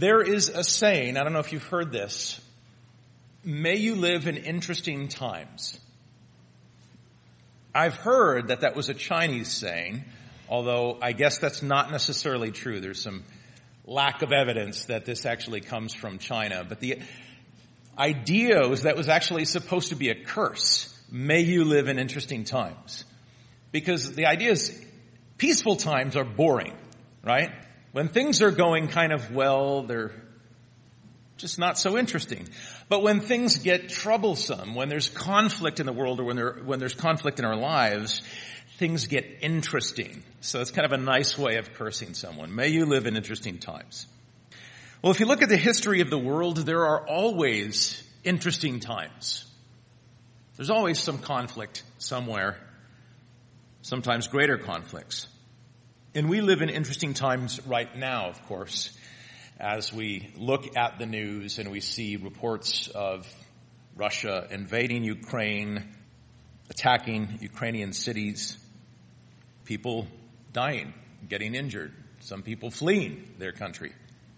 There is a saying, I don't know if you've heard this, may you live in interesting times. I've heard that was a Chinese saying, although I guess that's not necessarily true. There's some lack of evidence that this actually comes from China. But the idea was that was actually supposed to be a curse. May you live in interesting times. Because the idea is peaceful times are boring, right? When things are going kind of well, they're just not so interesting. But when things get troublesome, when there's conflict in the world or when there's conflict in our lives, things get interesting. So it's kind of a nice way of cursing someone. May you live in interesting times. Well, if you look at the history of the world, there are always interesting times. There's always some conflict somewhere, sometimes greater conflicts. And we live in interesting times right now, of course, as we look at the news and we see reports of Russia invading Ukraine, attacking Ukrainian cities, people dying, getting injured, some people fleeing their country.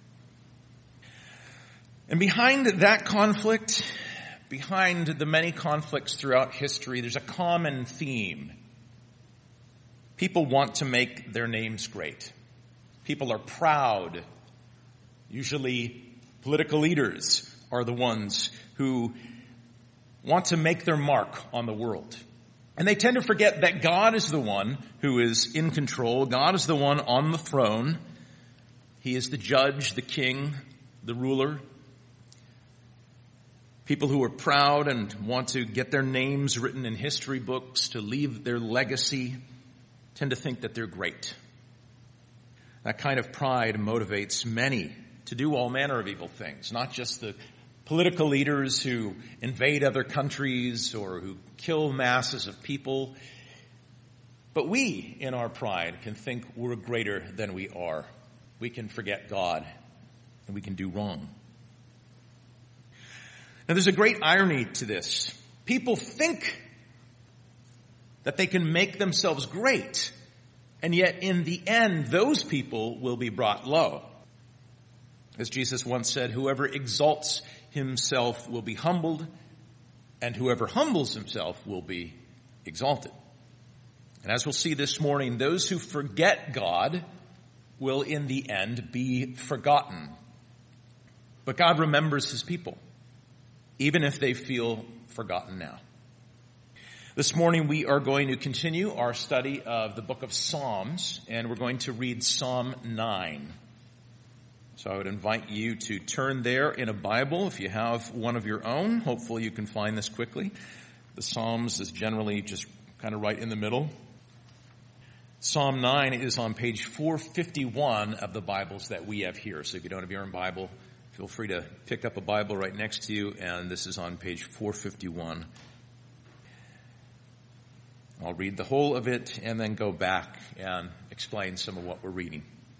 And behind that conflict, behind the many conflicts throughout history, there's a common theme. People want to make their names great. People are proud. Usually political leaders are the ones who want to make their mark on the world. And they tend to forget that God is the one who is in control. God is the one on the throne. He is the judge, the king, the ruler. People who are proud and want to get their names written in history books, to leave their legacy, tend to think that they're great. That kind of pride motivates many to do all manner of evil things, not just the political leaders who invade other countries or who kill masses of people. But we, in our pride, can think we're greater than we are. We can forget God, and we can do wrong. Now, there's a great irony to this. People think that they can make themselves great, and yet in the end, those people will be brought low. As Jesus once said, whoever exalts himself will be humbled, and whoever humbles himself will be exalted. And as we'll see this morning, those who forget God will in the end be forgotten. But God remembers his people, even if they feel forgotten now. This morning we are going to continue our study of the book of Psalms, and we're going to read Psalm 9. So I would invite you to turn there in a Bible if you have one of your own. Hopefully you can find this quickly. The Psalms is generally just kind of right in the middle. Psalm 9 is on page 451 of the Bibles that we have here. So if you don't have your own Bible, feel free to pick up a Bible right next to you, and this is on page 451. I'll read the whole of it and then go back and explain some of what we're reading.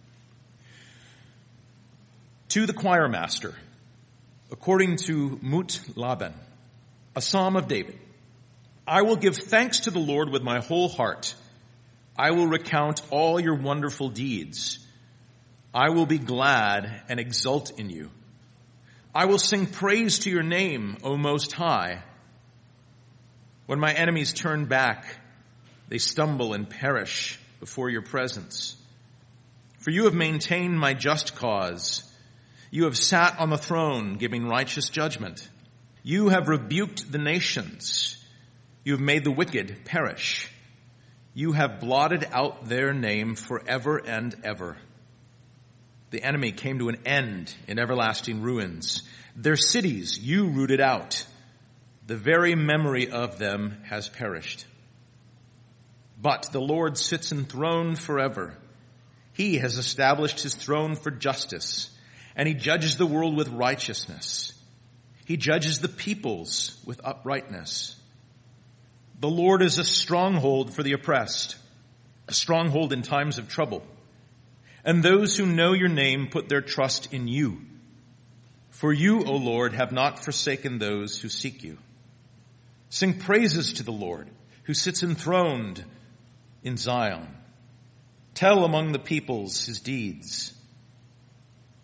To the choir master, according to Mut Laban, a psalm of David. I will give thanks to the Lord with my whole heart. I will recount all your wonderful deeds. I will be glad and exult in you. I will sing praise to your name, O Most High. When my enemies turn back, they stumble and perish before your presence. For you have maintained my just cause. You have sat on the throne giving righteous judgment. You have rebuked the nations. You have made the wicked perish. You have blotted out their name forever and ever. The enemy came to an end in everlasting ruins. Their cities you rooted out. The very memory of them has perished. But the Lord sits enthroned forever. He has established his throne for justice, and he judges the world with righteousness. He judges the peoples with uprightness. The Lord is a stronghold for the oppressed, a stronghold in times of trouble. And those who know your name put their trust in you. For you, O Lord, have not forsaken those who seek you. Sing praises to the Lord, who sits enthroned in Zion. Tell among the peoples his deeds.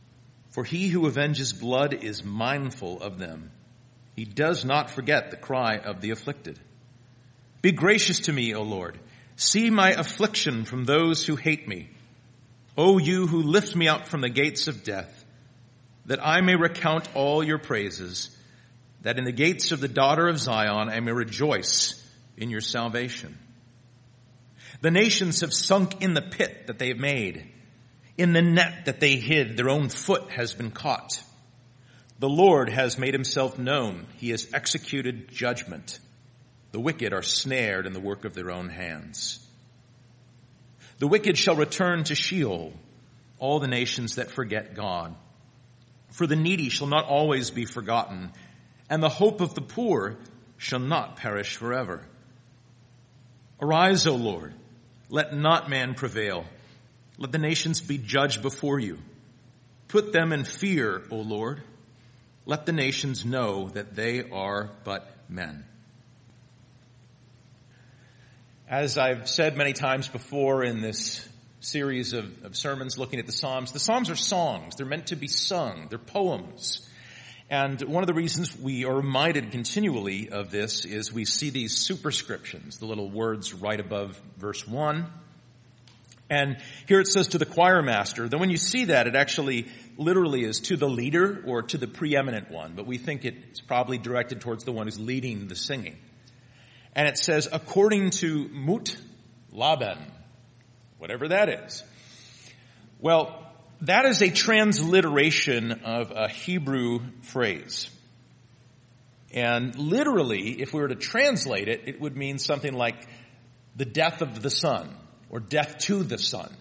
For he who avenges blood is mindful of them. He does not forget the cry of the afflicted. Be gracious to me, O Lord. See my affliction from those who hate me. O you who lift me up from the gates of death, that I may recount all your praises, that in the gates of the daughter of Zion I may rejoice in your salvation. The nations have sunk in the pit that they have made. In the net that they hid, their own foot has been caught. The Lord has made himself known. He has executed judgment. The wicked are snared in the work of their own hands. The wicked shall return to Sheol, all the nations that forget God. For the needy shall not always be forgotten, and the hope of the poor shall not perish forever. Arise, O Lord, let not man prevail. Let the nations be judged before you. Put them in fear, O Lord. Let the nations know that they are but men. As I've said many times before in this series of sermons looking at the Psalms are songs. They're meant to be sung. They're poems. And one of the reasons we are reminded continually of this is we see these superscriptions, the little words right above verse 1. And here it says to the choir master. Then when you see that, it actually literally is to the leader or to the preeminent one. But we think it's probably directed towards the one who's leading the singing. And it says, according to Mut Laben, whatever that is. Well, that is a transliteration of a Hebrew phrase. And literally, if we were to translate it, it would mean something like the death of the sun or death to the sun.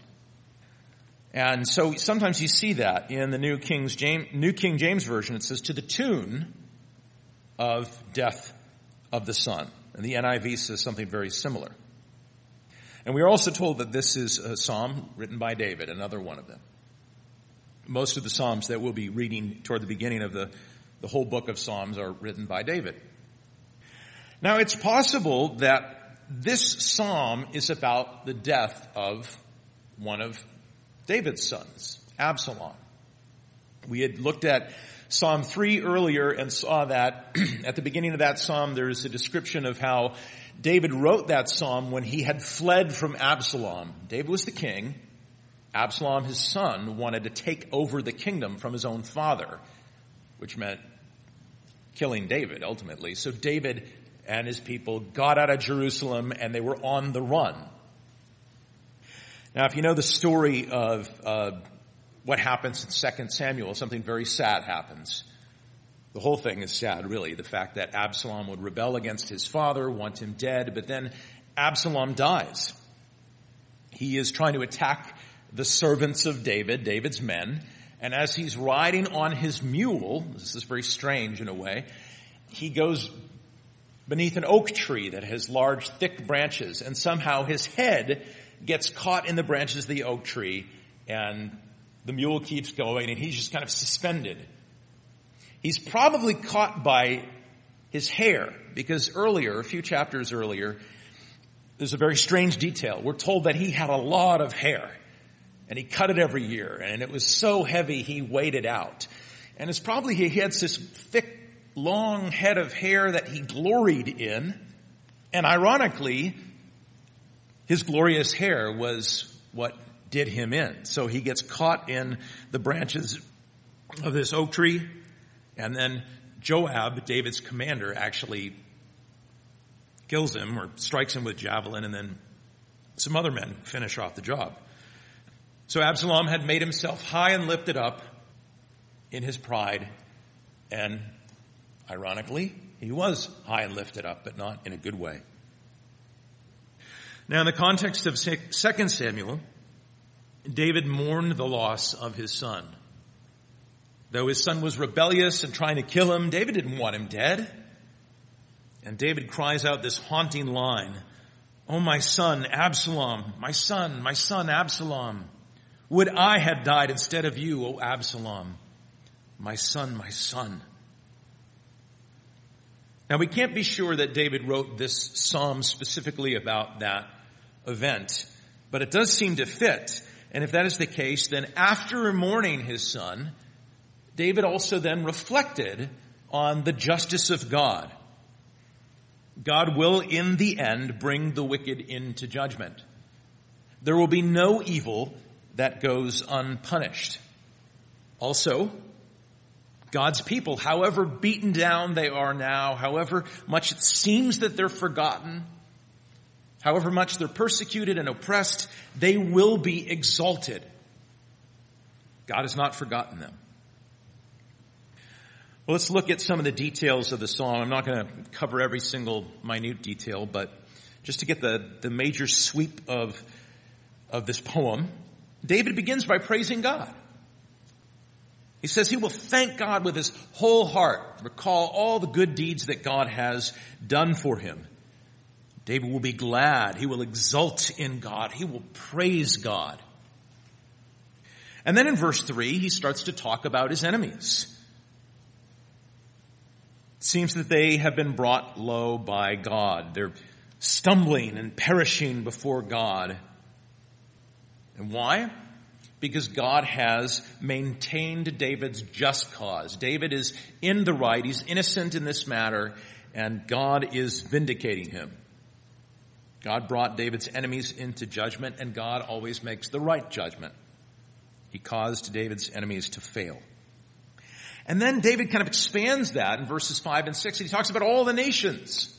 And so sometimes you see that in the New King James Version. It says to the tune of death of the sun. And the NIV says something very similar. And we are also told that this is a psalm written by David, another one of them. Most of the psalms that we'll be reading toward the beginning of the whole book of Psalms are written by David. Now, it's possible that this psalm is about the death of one of David's sons, Absalom. We had looked at Psalm 3 earlier and saw that at the beginning of that psalm there's a description of how David wrote that psalm when he had fled from Absalom. David was the king. Absalom, his son, wanted to take over the kingdom from his own father, which meant killing David ultimately. So David and his people got out of Jerusalem and they were on the run. Now, if you know the story of what happens in 2 Samuel, something very sad happens. The whole thing is sad, really. The fact that Absalom would rebel against his father, want him dead, but then Absalom dies. He is trying to attack the servants of David, David's men, and as he's riding on his mule, this is very strange in a way, he goes beneath an oak tree that has large, thick branches, and somehow his head gets caught in the branches of the oak tree, and the mule keeps going, and he's just kind of suspended. He's probably caught by his hair, because earlier, a few chapters earlier, there's a very strange detail. We're told that he had a lot of hair, and he cut it every year, and it was so heavy he weighed it out. And it's probably he had this thick, long head of hair that he gloried in, and ironically, his glorious hair was what did him in. So he gets caught in the branches of this oak tree, and then Joab, David's commander, actually kills him or strikes him with javelin, and then some other men finish off the job. So Absalom had made himself high and lifted up in his pride, and ironically, he was high and lifted up, but not in a good way. Now, in the context of 2 Samuel, David mourned the loss of his son. Though his son was rebellious and trying to kill him, David didn't want him dead. And David cries out this haunting line, "Oh, my son, Absalom, my son, Absalom. Would I had died instead of you, O Absalom, my son, my son." Now, we can't be sure that David wrote this psalm specifically about that event, but it does seem to fit. And if that is the case, then after mourning his son, David also then reflected on the justice of God. God will, in the end, bring the wicked into judgment. There will be no evil that goes unpunished. Also, God's people, however beaten down they are now, however much it seems that they're forgotten, however much they're persecuted and oppressed, they will be exalted. God has not forgotten them. Well, let's look at some of the details of the psalm. I'm not going to cover every single minute detail, but just to get the major sweep of this poem, David begins by praising God. He says he will thank God with his whole heart, recall all the good deeds that God has done for him. David will be glad. He will exult in God. He will praise God. And then in verse 3, he starts to talk about his enemies. It seems that they have been brought low by God. They're stumbling and perishing before God. And why? Because God has maintained David's just cause. David is in the right. He's innocent in this matter, and God is vindicating him. God brought David's enemies into judgment, and God always makes the right judgment. He caused David's enemies to fail. And then David kind of expands that in verses 5 and 6. He talks about all the nations.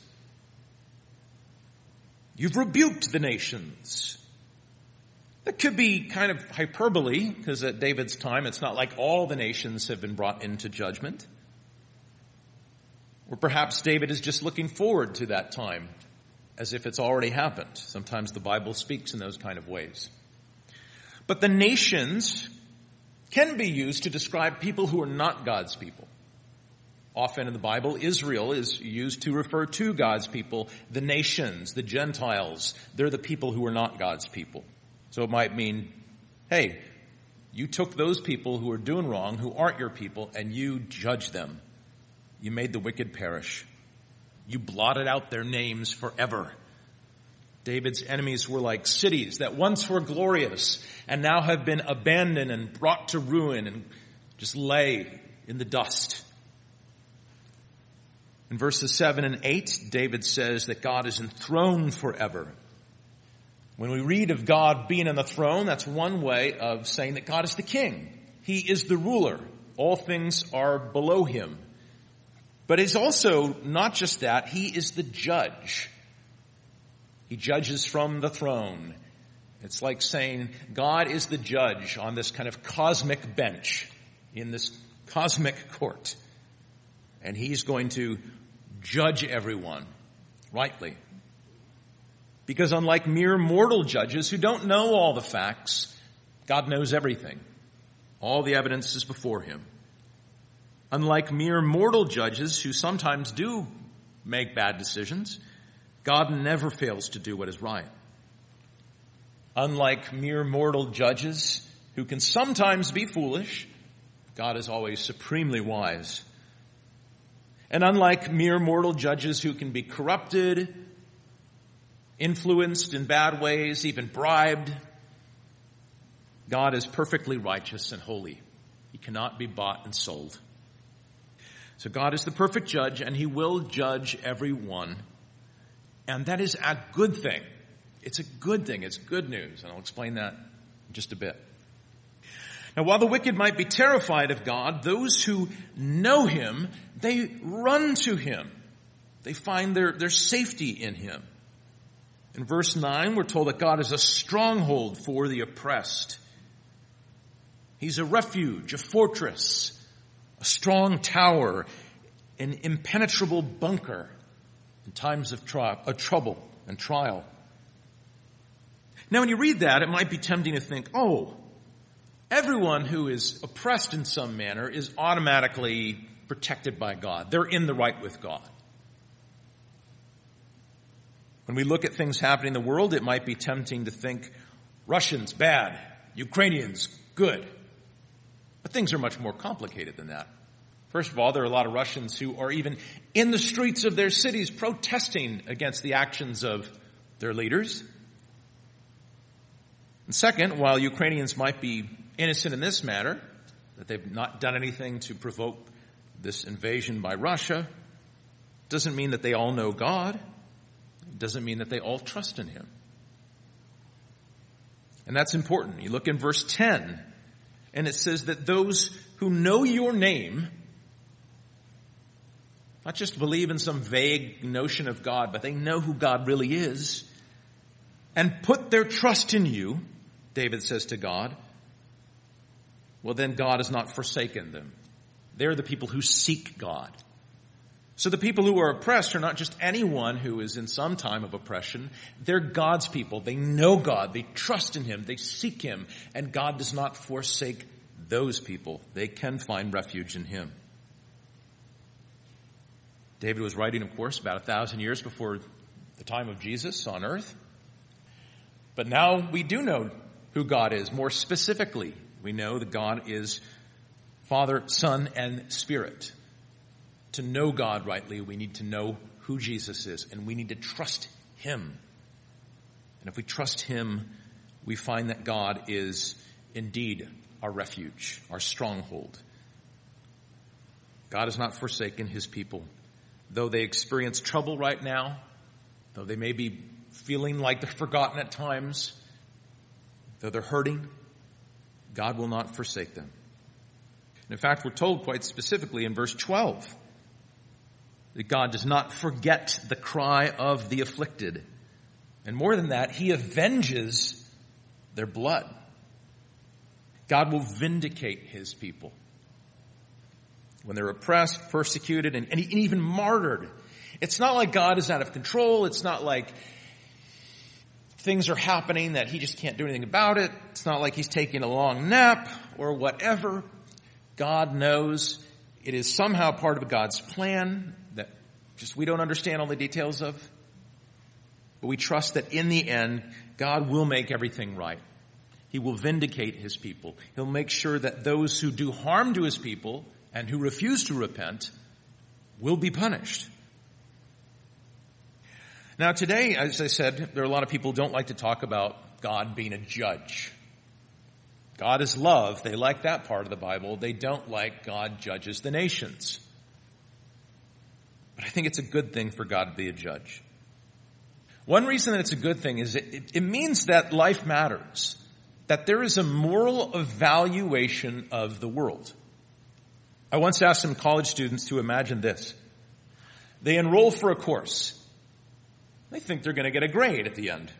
You've rebuked the nations. That could be kind of hyperbole, because at David's time, it's not like all the nations have been brought into judgment. Or perhaps David is just looking forward to that time, as if it's already happened. Sometimes the Bible speaks in those kind of ways. But the nations can be used to describe people who are not God's people. Often in the Bible, Israel is used to refer to God's people. The nations, the Gentiles, they're the people who are not God's people. So it might mean, hey, you took those people who are doing wrong, who aren't your people, and you judged them. You made the wicked perish. You blotted out their names forever. David's enemies were like cities that once were glorious and now have been abandoned and brought to ruin and just lay in the dust. In verses 7 and 8, David says that God is enthroned forever. When we read of God being on the throne, that's one way of saying that God is the king. He is the ruler. All things are below him. But it's also not just that, he is the judge. He judges from the throne. It's like saying God is the judge on this kind of cosmic bench in this cosmic court. And he's going to judge everyone rightly. Because unlike mere mortal judges who don't know all the facts, God knows everything. All the evidence is before him. Unlike mere mortal judges who sometimes do make bad decisions, God never fails to do what is right. Unlike mere mortal judges who can sometimes be foolish, God is always supremely wise. And unlike mere mortal judges who can be corrupted, influenced in bad ways, even bribed, God is perfectly righteous and holy. He cannot be bought and sold. So God is the perfect judge, and he will judge everyone. And that is a good thing. It's a good thing. It's good news. And I'll explain that in just a bit. Now, while the wicked might be terrified of God, those who know him, they run to him. They find their safety in him. In verse 9, we're told that God is a stronghold for the oppressed. He's a refuge, a fortress, a strong tower, an impenetrable bunker in times of trouble and trial. Now, when you read that, it might be tempting to think, oh, everyone who is oppressed in some manner is automatically protected by God. They're in the right with God. When we look at things happening in the world, it might be tempting to think, Russians, bad. Ukrainians, good. But things are much more complicated than that. First of all, there are a lot of Russians who are even in the streets of their cities protesting against the actions of their leaders. And second, while Ukrainians might be innocent in this matter, that they've not done anything to provoke this invasion by Russia. Doesn't mean that they all know God. Doesn't mean that they all trust in him. And that's important. You look in verse 10, and it says that those who know your name, not just believe in some vague notion of God, but they know who God really is, and put their trust in you, David says to God, well, then God has not forsaken them. They're the people who seek God. So the people who are oppressed are not just anyone who is in some time of oppression. They're God's people. They know God. They trust in him. They seek him. And God does not forsake those people. They can find refuge in him. David was writing, of course, about 1,000 years before the time of Jesus on earth. But now we do know who God is. More specifically, we know that God is Father, Son, and Spirit. To know God rightly, we need to know who Jesus is, and we need to trust him. And if we trust him, we find that God is indeed our refuge, our stronghold. God has not forsaken his people. Though they experience trouble right now, though they may be feeling like they're forgotten at times, though they're hurting, God will not forsake them. And in fact, we're told quite specifically in verse 12 that God does not forget the cry of the afflicted. And more than that, he avenges their blood. God will vindicate his people. When they're oppressed, persecuted, and even martyred. It's not like God is out of control. It's not like things are happening that he just can't do anything about it. It's not like he's taking a long nap or whatever. God knows it is somehow part of God's plan that just we don't understand all the details of. But we trust that in the end, God will make everything right. He will vindicate his people. He'll make sure that those who do harm to his people and who refuse to repent will be punished. Now today, as I said, there are a lot of people who don't like to talk about God being a judge. God is love. They like that part of the Bible. They don't like God judges the nations. But I think it's a good thing for God to be a judge. One reason that it's a good thing is it means that life matters, that there is a moral evaluation of the world. I once asked some college students to imagine this. They enroll for a course. They think they're going to get a grade at the end.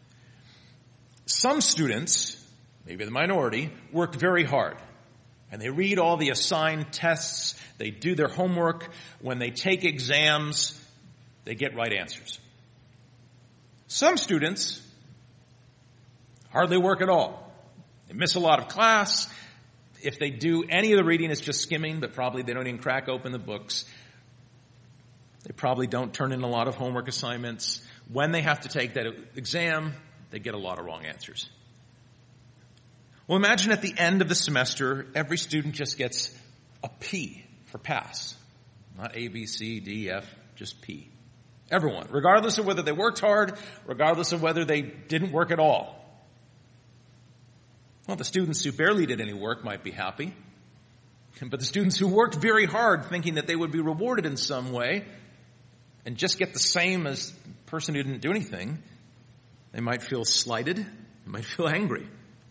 Some students, maybe the minority, work very hard. And they read all the assigned tests. They do their homework. When they take exams, they get right answers. Some students hardly work at all. They miss a lot of class. If they do any of the reading, it's just skimming, but probably they don't even crack open the books. They probably don't turn in a lot of homework assignments. When they have to take that exam, they get a lot of wrong answers. Well, imagine at the end of the semester, every student just gets a P for pass. Not A, B, C, D, F, just P. Everyone, regardless of whether they worked hard, regardless of whether they didn't work at all. Well, the students who barely did any work might be happy. But the students who worked very hard thinking that they would be rewarded in some way and just get the same as the person who didn't do anything, they might feel slighted. They might feel angry.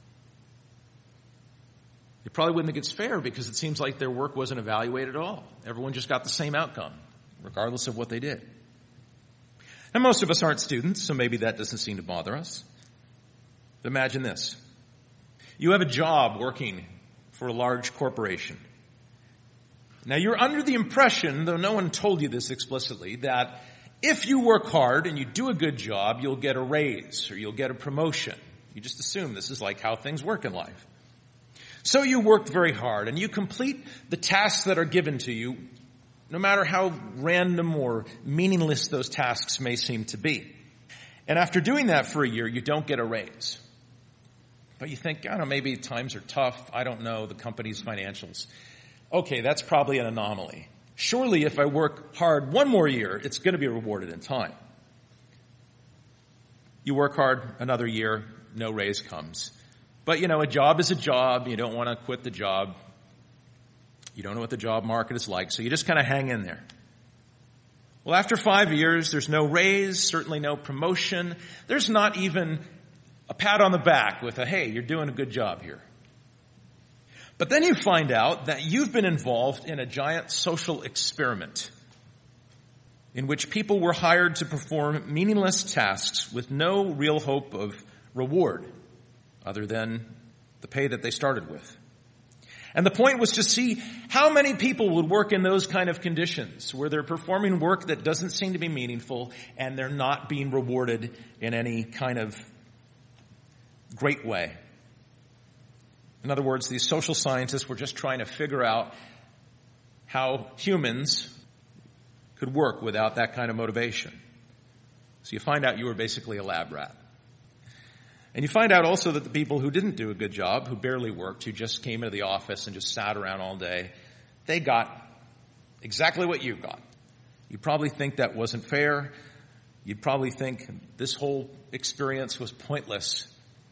They probably wouldn't think it's fair because it seems like their work wasn't evaluated at all. Everyone just got the same outcome, regardless of what they did. And most of us aren't students, so maybe that doesn't seem to bother us. But imagine this. You have a job working for a large corporation. Now you're under the impression, though no one told you this explicitly, that if you work hard and you do a good job, you'll get a raise or you'll get a promotion. You just assume this is like how things work in life. So you worked very hard and you complete the tasks that are given to you, no matter how random or meaningless those tasks may seem to be. And after doing that for a year, you don't get a raise. But you think, I don't know, maybe times are tough. I don't know the company's financials. Okay, that's probably an anomaly. Surely if I work hard one more year, it's going to be rewarded in time. You work hard another year, no raise comes. But, a job is a job. You don't want to quit the job. You don't know what the job market is like, so you just kind of hang in there. Well, after 5 years, there's no raise, certainly no promotion. There's not even a pat on the back with a, hey, you're doing a good job here. But then you find out that you've been involved in a giant social experiment in which people were hired to perform meaningless tasks with no real hope of reward other than the pay that they started with. And the point was to see how many people would work in those kind of conditions where they're performing work that doesn't seem to be meaningful and they're not being rewarded in any kind of great way. In other words, these social scientists were just trying to figure out how humans could work without that kind of motivation. So you find out you were basically a lab rat. And you find out also that the people who didn't do a good job, who barely worked, who just came into the office and just sat around all day, they got exactly what you got. You probably think that wasn't fair. You'd probably think this whole experience was pointless.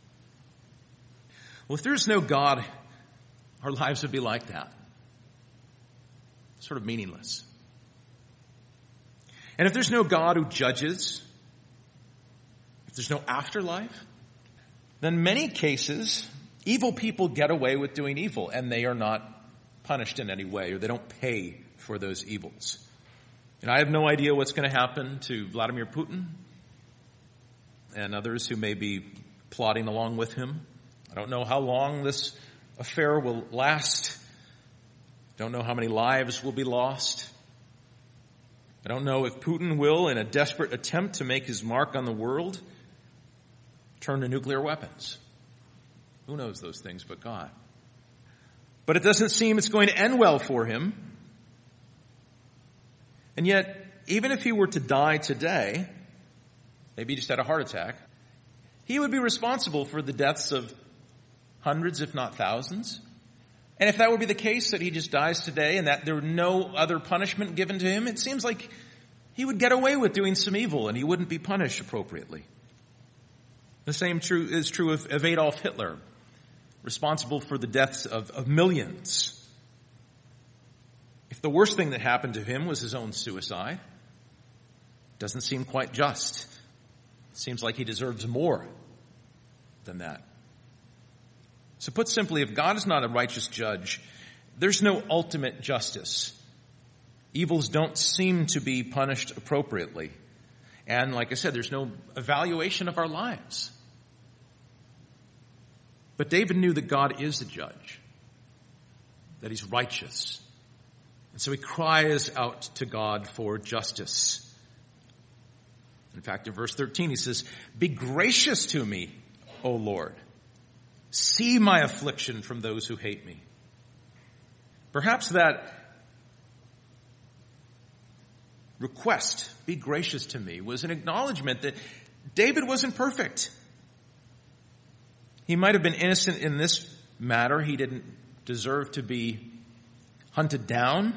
Well, if there's no God, our lives would be like that. Sort of meaningless. And if there's no God who judges, if there's no afterlife, then in many cases, evil people get away with doing evil and they are not punished in any way, or they don't pay for those evils. And I have no idea what's going to happen to Vladimir Putin and others who may be plotting along with him. I don't know how long this affair will last. I don't know how many lives will be lost. I don't know if Putin will, in a desperate attempt to make his mark on the world, turn to nuclear weapons. Who knows those things but God? But it doesn't seem it's going to end well for him. And yet, even if he were to die today, maybe he just had a heart attack, he would be responsible for the deaths of hundreds, if not thousands. And if that would be the case, that he just dies today and that there were no other punishment given to him, it seems like he would get away with doing some evil and he wouldn't be punished appropriately. The same is true of Adolf Hitler, responsible for the deaths of millions. If the worst thing that happened to him was his own suicide, it doesn't seem quite just. It seems like he deserves more than that. So put simply, if God is not a righteous judge, there's no ultimate justice. Evils don't seem to be punished appropriately. And like I said, there's no evaluation of our lives. But David knew that God is the judge, that he's righteous. And so he cries out to God for justice. In fact, in verse 13, he says, "Be gracious to me, O Lord. See my affliction from those who hate me." Perhaps that request, "be gracious to me," was an acknowledgement that David wasn't perfect. He might have been innocent in this matter. He didn't deserve to be hunted down.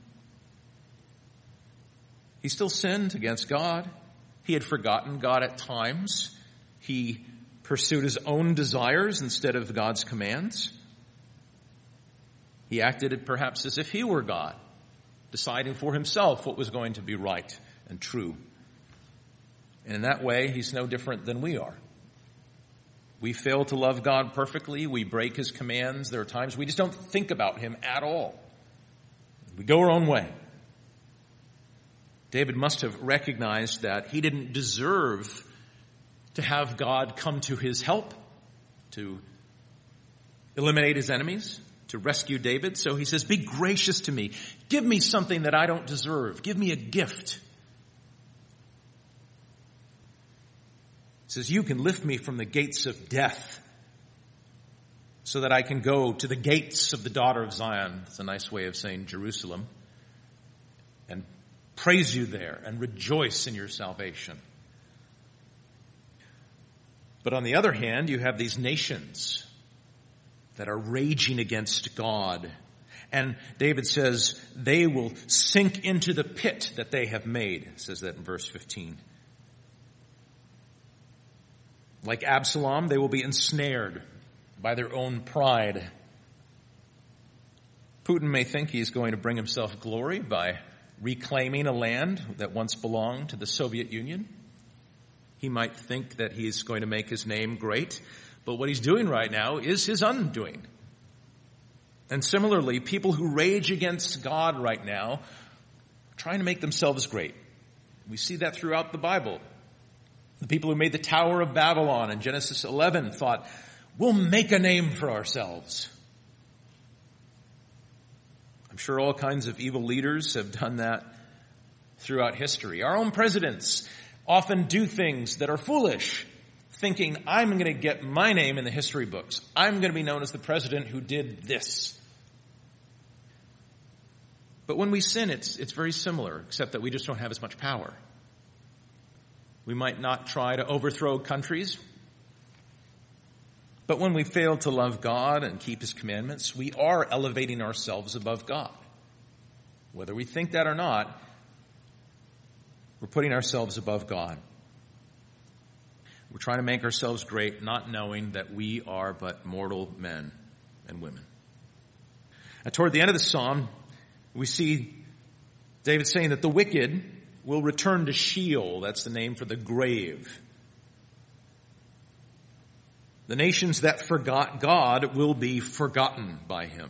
He still sinned against God. He had forgotten God at times. He pursued his own desires instead of God's commands. He acted perhaps as if he were God, deciding for himself what was going to be right and true. And in that way, he's no different than we are. We fail to love God perfectly. We break his commands. There are times we just don't think about him at all. We go our own way. David must have recognized that he didn't deserve to have God come to his help, to eliminate his enemies, to rescue David. So he says, "Be gracious to me. Give me something that I don't deserve. Give me a gift." He says, "You can lift me from the gates of death so that I can go to the gates of the daughter of Zion." It's a nice way of saying Jerusalem. "And praise you there and rejoice in your salvation." But on the other hand, you have these nations that are raging against God. And David says they will sink into the pit that they have made. It says that in verse 15. Like Absalom, they will be ensnared by their own pride. Putin may think he's going to bring himself glory by reclaiming a land that once belonged to the Soviet Union. He might think that he's going to make his name great, but what he's doing right now is his undoing. And similarly, people who rage against God right now are trying to make themselves great. We see that throughout the Bible. The people who made the Tower of Babylon in Genesis 11 thought, we'll make a name for ourselves. I'm sure all kinds of evil leaders have done that throughout history. Our own presidents often do things that are foolish, thinking, I'm going to get my name in the history books. I'm going to be known as the president who did this. But when we sin, it's very similar, except that we just don't have as much power. We might not try to overthrow countries, but when we fail to love God and keep His commandments, we are elevating ourselves above God. Whether we think that or not, we're putting ourselves above God. We're trying to make ourselves great, not knowing that we are but mortal men and women. And toward the end of the psalm, we see David saying that the wicked will return to Sheol. That's the name for the grave. The nations that forgot God will be forgotten by Him.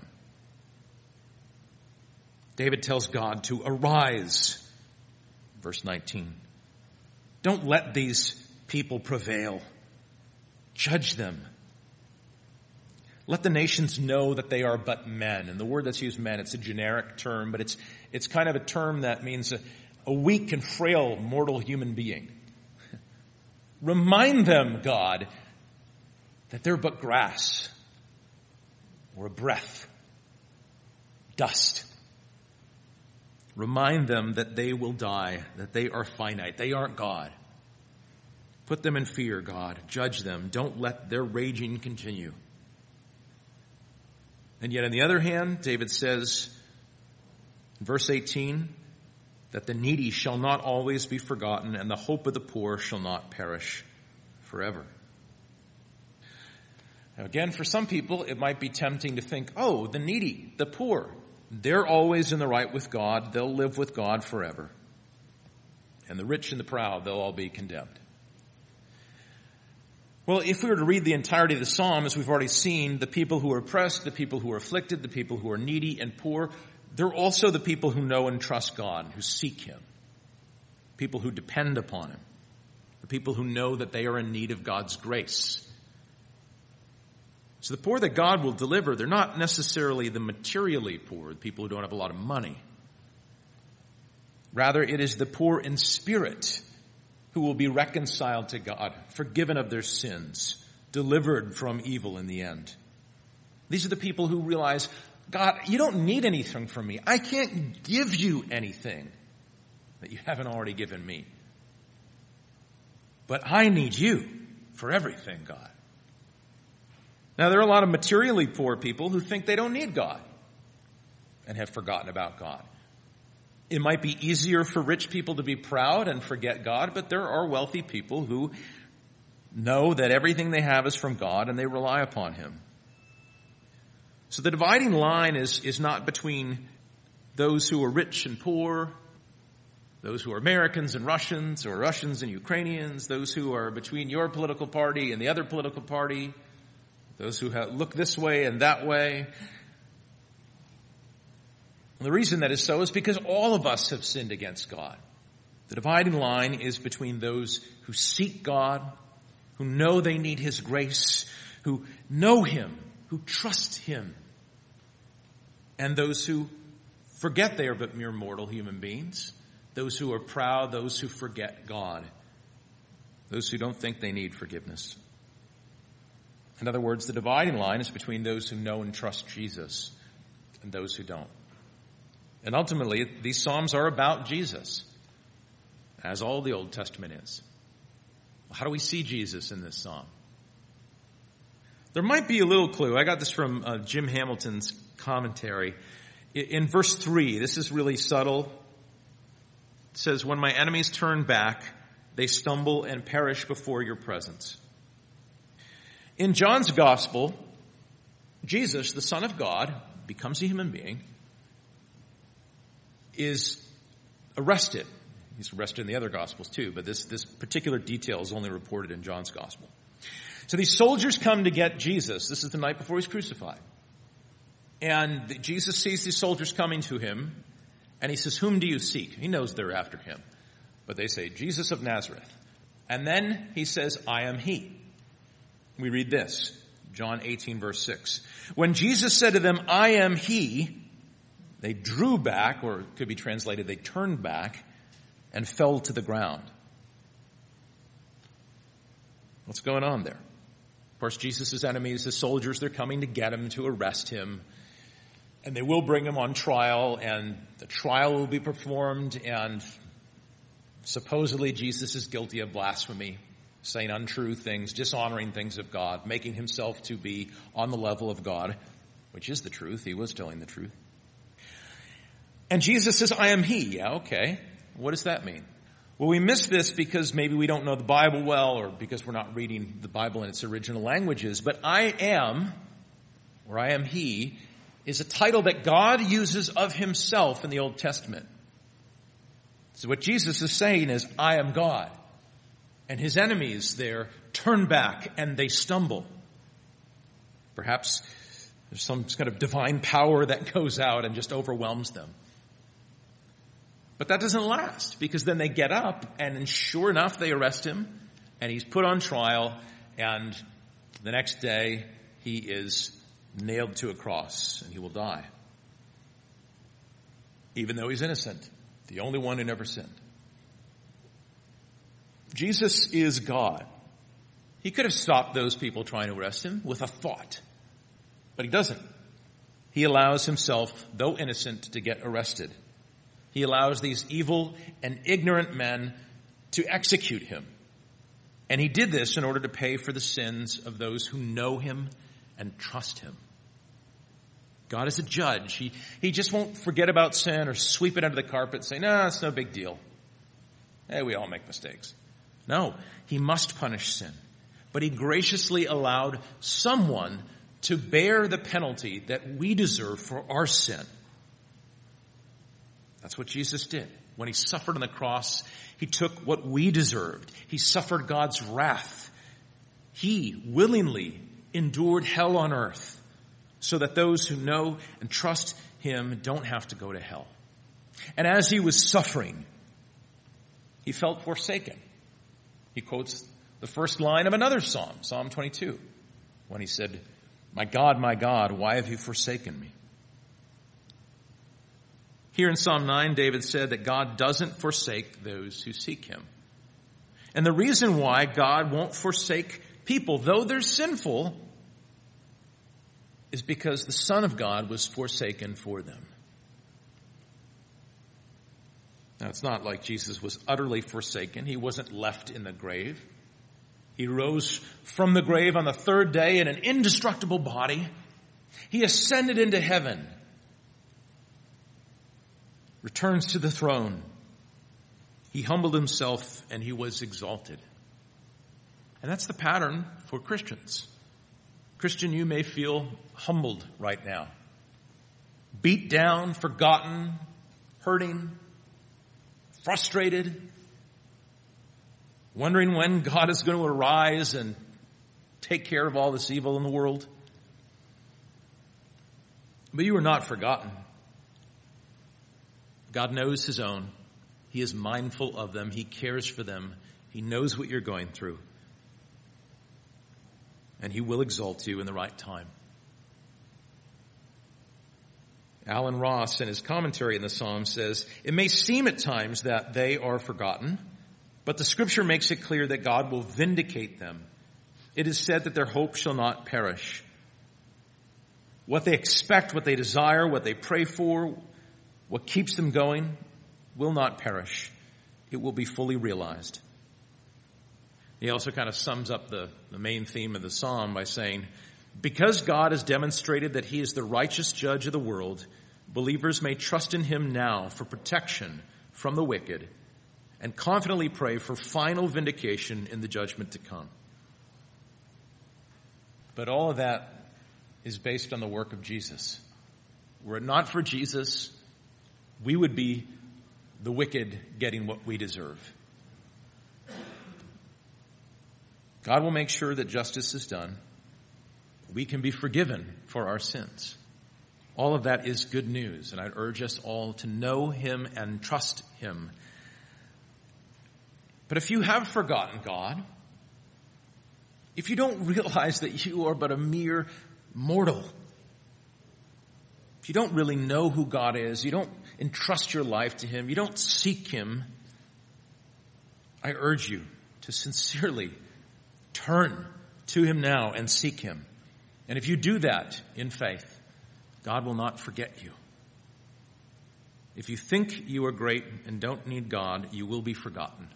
David tells God to arise. Verse 19. Don't let these people prevail. Judge them. Let the nations know that they are but men. And the word that's used, men, it's a generic term, but it's kind of a term that means a weak and frail mortal human being. Remind them, God, that they're but grass or a breath, dust. Remind them that they will die, that they are finite, they aren't God. Put them in fear, God. Judge them. Don't let their raging continue. And yet on the other hand, David says in verse 18, that the needy shall not always be forgotten, and the hope of the poor shall not perish forever. Now again, for some people, it might be tempting to think, oh, the needy, the poor, they're always in the right with God. They'll live with God forever. And the rich and the proud, they'll all be condemned. Well, if we were to read the entirety of the psalm, as we've already seen, the people who are oppressed, the people who are afflicted, the people who are needy and poor, they're also the people who know and trust God, who seek Him, people who depend upon Him, the people who know that they are in need of God's grace. So the poor that God will deliver, they're not necessarily the materially poor, the people who don't have a lot of money. Rather, it is the poor in spirit who will be reconciled to God, forgiven of their sins, delivered from evil in the end. These are the people who realize, God, you don't need anything from me. I can't give you anything that you haven't already given me. But I need you for everything, God. Now, there are a lot of materially poor people who think they don't need God and have forgotten about God. It might be easier for rich people to be proud and forget God, but there are wealthy people who know that everything they have is from God and they rely upon Him. So the dividing line is not between those who are rich and poor, those who are Americans and Russians, or Russians and Ukrainians, those who are between your political party and the other political party, those who look this way and that way. And the reason that is so is because all of us have sinned against God. The dividing line is between those who seek God, who know they need His grace, who know Him, who trust Him, and those who forget they are but mere mortal human beings, those who are proud, those who forget God, those who don't think they need forgiveness. In other words, the dividing line is between those who know and trust Jesus and those who don't. And ultimately, these Psalms are about Jesus, as all the Old Testament is. How do we see Jesus in this psalm? There might be a little clue. I got this from Jim Hamilton's commentary. In verse 3, this is really subtle. It says, when my enemies turn back, they stumble and perish before your presence. In John's Gospel, Jesus, the Son of God, becomes a human being, is arrested. He's arrested in the other Gospels too, but this particular detail is only reported in John's Gospel. So these soldiers come to get Jesus. This is the night before he's crucified. And Jesus sees these soldiers coming to him, and he says, "Whom do you seek?" He knows they're after him. But they say, "Jesus of Nazareth." And then he says, "I am he." We read this, John 18, verse 6. When Jesus said to them, "I am he," they drew back, or it could be translated, they turned back and fell to the ground. What's going on there? Of course, Jesus' enemies, the soldiers, they're coming to get him, to arrest him. And they will bring him on trial, and the trial will be performed, and supposedly Jesus is guilty of blasphemy, saying untrue things, dishonoring things of God, making himself to be on the level of God, which is the truth. He was telling the truth. And Jesus says, "I am he." Yeah, okay. What does that mean? Well, we miss this because maybe we don't know the Bible well, or because we're not reading the Bible in its original languages. But "I am," or "I am he," is a title that God uses of himself in the Old Testament. So what Jesus is saying is, "I am God." And his enemies there turn back and they stumble. Perhaps there's some kind of divine power that goes out and just overwhelms them. But that doesn't last, because then they get up and sure enough they arrest him and he's put on trial, and the next day he is nailed to a cross and he will die. Even though he's innocent, the only one who never sinned. Jesus is God. He could have stopped those people trying to arrest him with a thought, but he doesn't. He allows himself, though innocent, to get arrested. He allows these evil and ignorant men to execute him. And he did this in order to pay for the sins of those who know him and trust him. God is a judge. He just won't forget about sin or sweep it under the carpet and say, "No, it's no big deal. Hey, we all make mistakes." No, he must punish sin. But he graciously allowed someone to bear the penalty that we deserve for our sin. That's what Jesus did. When he suffered on the cross, he took what we deserved. He suffered God's wrath. He willingly endured hell on earth so that those who know and trust him don't have to go to hell. And as he was suffering, he felt forsaken. He quotes the first line of another psalm, Psalm 22, when he said, my God, why have you forsaken me?" Here in Psalm 9, David said that God doesn't forsake those who seek him. And the reason why God won't forsake people, though they're sinful, is because the Son of God was forsaken for them. Now, it's not like Jesus was utterly forsaken. He wasn't left in the grave. He rose from the grave on the third day in an indestructible body. He ascended into heaven, returns to the throne. He humbled himself and he was exalted. And that's the pattern for Christians. Christian, you may feel humbled right now. Beat down, forgotten, hurting, frustrated, wondering when God is going to arise and take care of all this evil in the world. But you are not forgotten. God knows his own. He is mindful of them. He cares for them. He knows what you're going through. And he will exalt you in the right time. Alan Ross, in his commentary in the Psalm, says, "It may seem at times that they are forgotten, but the Scripture makes it clear that God will vindicate them. It is said that their hope shall not perish. What they expect, what they desire, what they pray for, what keeps them going will not perish. It will be fully realized." He also kind of sums up the main theme of the psalm by saying, because God has demonstrated that he is the righteous judge of the world, believers may trust in him now for protection from the wicked and confidently pray for final vindication in the judgment to come. But all of that is based on the work of Jesus. Were it not for Jesus, we would be the wicked getting what we deserve. God will make sure that justice is done. We can be forgiven for our sins. All of that is good news, and I'd urge us all to know him and trust him. But if you have forgotten God, if you don't realize that you are but a mere mortal, if you don't really know who God is, you don't entrust your life to him, you don't seek him, I urge you to sincerely turn to him now and seek him. And if you do that in faith, God will not forget you. If you think you are great and don't need God, you will be forgotten.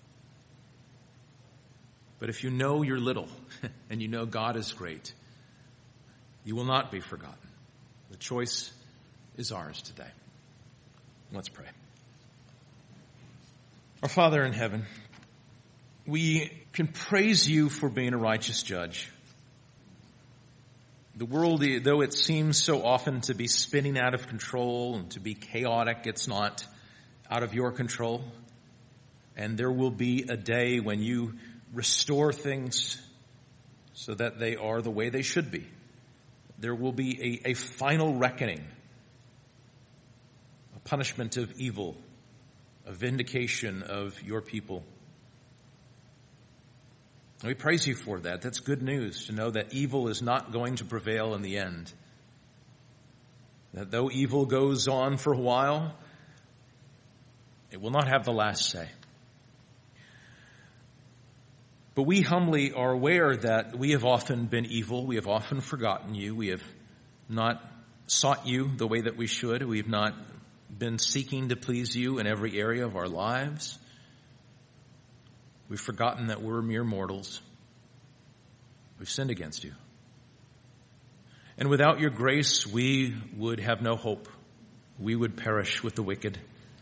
But if you know you're little and you know God is great, you will not be forgotten. The choice is ours today. Let's pray. Our Father in heaven, we can praise you for being a righteous judge. The world, though it seems so often to be spinning out of control and to be chaotic, it's not out of your control. And there will be a day when you restore things so that they are the way they should be. There will be a final reckoning, a punishment of evil, a vindication of your people. And we praise you for that. That's good news to know that evil is not going to prevail in the end. That though evil goes on for a while, it will not have the last say. But we humbly are aware that we have often been evil. We have often forgotten you. We have not sought you the way that we should. We have not been seeking to please you in every area of our lives. We've forgotten that we're mere mortals. We've sinned against you. And without your grace, we would have no hope. We would perish with the wicked.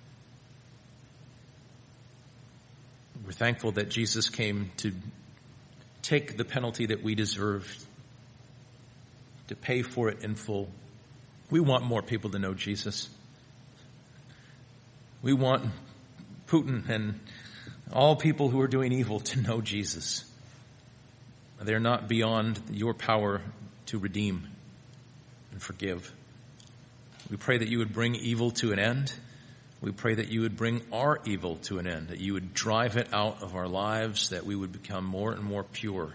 We're thankful that Jesus came to take the penalty that we deserved, to pay for it in full. We want more people to know Jesus. We want Putin and all people who are doing evil to know Jesus. They're not beyond your power to redeem and forgive. We pray that you would bring evil to an end. We pray that you would bring our evil to an end, that you would drive it out of our lives, that we would become more and more pure.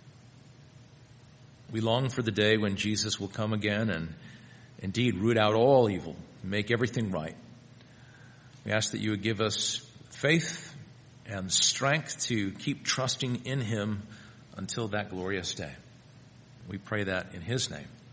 We long for the day when Jesus will come again and indeed root out all evil, make everything right. We ask that you would give us faith and strength to keep trusting in him until that glorious day. We pray that in his name.